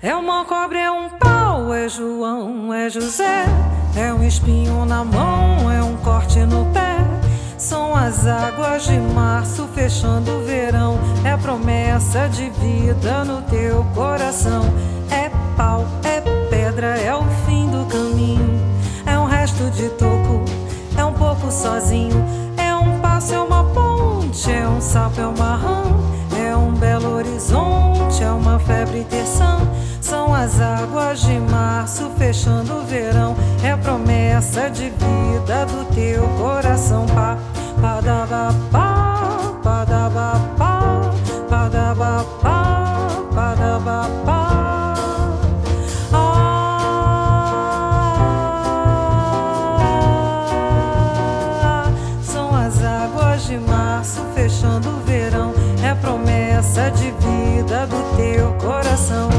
É uma cobra, é um pau, é João, é José. É um espinho na mão, é um corte no pé. São as águas de março fechando o verão. É promessa de vida no teu coração. É pau, é pedra, é o fim do caminho. É um resto de toco, é um pouco sozinho. É um passo, é uma ponte, é um sapo, é uma rã. É um belo horizonte, é uma febre terçã. São as águas de março fechando o verão. É promessa de vida do teu coração. Pá, pá, da, ba, pá, pá, da, ba, pá, pá, da, ba, pá, pá, da, ba, pá. São as águas de março fechando o verão. É promessa de vida do teu coração.